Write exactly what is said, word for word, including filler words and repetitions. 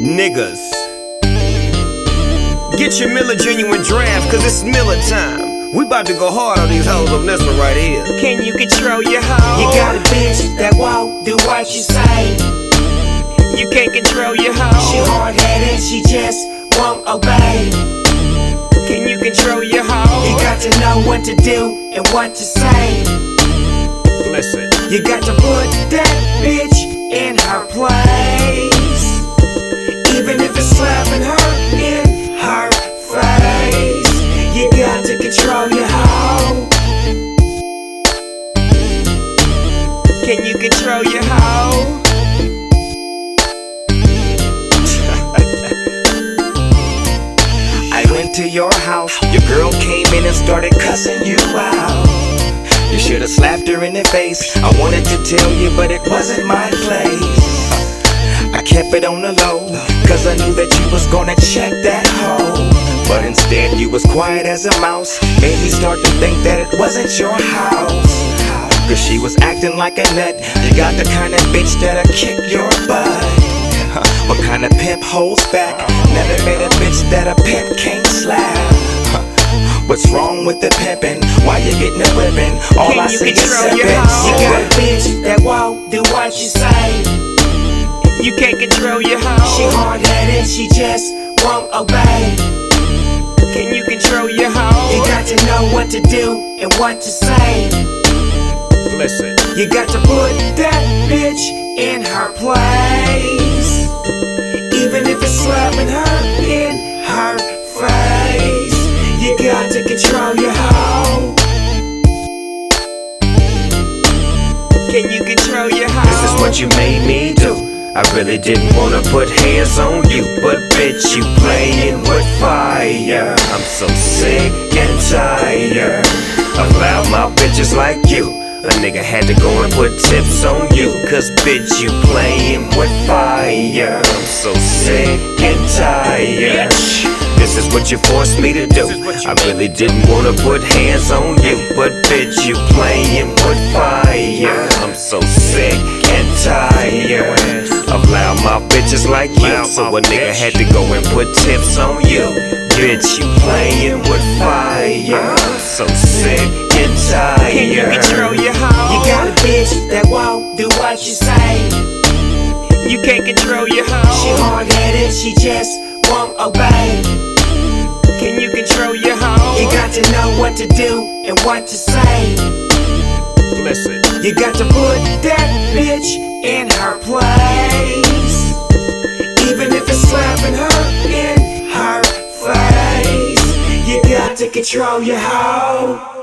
Niggas, get your Miller Genuine Draft, cause it's Miller time. We about to go hard on these hoes on this one right here. Can you control your hoe? You got a bitch that won't do what you say. You can't control your hoe. She hard-headed, she just won't obey. Can you control your hoe? You got to know what to do and what to say. Listen, you got to put that bitch in her place, even if it's slapping her in her face. You got to control your hoe. Can you control your hoe? I went to your house, your girl came in and started cussing you out. You should've slapped her in the face. I wanted to tell you, but it wasn't my place. I kept it on the low, cause I knew that you was gonna check that hoe. But instead you was quiet as a mouse. Made me start to think that it wasn't your house, cause she was acting like a nut. You got the kind of bitch that'll kick your butt. What kind of pimp holds back? Never met a bitch that a pimp can't slap. What's wrong with the pimpin'? Why you getting a whippin'? All Can I you see is control sippin'. your hoe? You got a bitch that won't do what you say. You can't control your hoe. She hard-headed, she just won't obey. Can you control your hoe? You got to know what to do and what to say. Listen, you got to put that bitch in her place, even if it's slapping her in her face. You got to control your hoe. Can you control your hoe? This is what you made me do. I really didn't wanna put hands on you, but bitch, you playing with fire. I'm so sick and tired of loud mouth bitches like you. A nigga had to go and put tips on you, cause bitch, you playing with fire. I'm so sick and tired. This is what you forced me to do. I really didn't wanna put hands on you, but bitch, you playing with fire. I'm so sick and tired of loud mouth bitches like you. So a nigga had to go and put tips on you. Bitch, you playing with fire. I'm so sick and tired. Can you control your hoe? You got a bitch that won't do what you say. You can't control your hoe. She hard-headed, she just won't obey. Can you control your hoe? You got to know what to do and what to say. Listen, you got to put that bitch in her place, even if it's slapping her in her face. You got to control your hoe.